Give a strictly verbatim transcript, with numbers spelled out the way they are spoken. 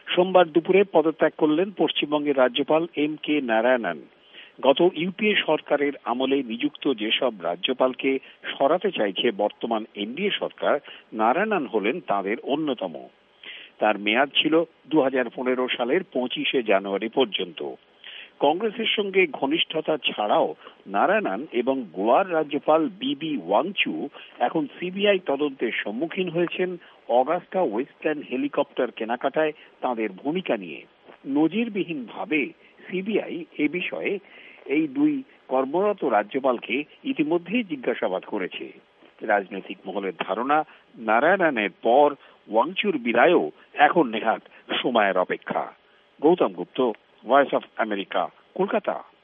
সোমবার দুপুরে পদত্যাগ করলেন পশ্চিমবঙ্গের রাজ্যপাল এম কে নারায়ণন। গত ইউপিএ সরকারের আমলে নিযুক্ত যেসব রাজ্যপালকে সরাতে চাইছে বর্তমান এনডিএ সরকার, নারায়ণন হলেন তাদের অন্যতম। তার মেয়াদ ছিল দু হাজার পনেরো সালের পঁচিশে জানুয়ারি পর্যন্ত। কংগ্রেসের সঙ্গে ঘনিষ্ঠতা ছাড়াও নারায়ণন এবং গোয়ার রাজ্যপাল বিবি ওয়াংচু এখন সিবিআই তদন্তের সম্মুখীন হয়েছেন অগাস্টা ওয়েস্টল্যান্ড হেলিকপ্টার কেনাকাটায় তাঁদের ভূমিকা নিয়ে। নজিরবিহীনভাবে সিবিআই এ বিষয়ে এই দুই কর্মরত রাজ্যপালকে ইতিমধ্যেই জিজ্ঞাসাবাদ করেছে। রাজনৈতিক মহলের ধারণা, নারায়ণনের পর ওয়াংচুর বিদায়ও এখন নেহাত সময়ের অপেক্ষা। Gautam Gupta, voice of America, Kolkata.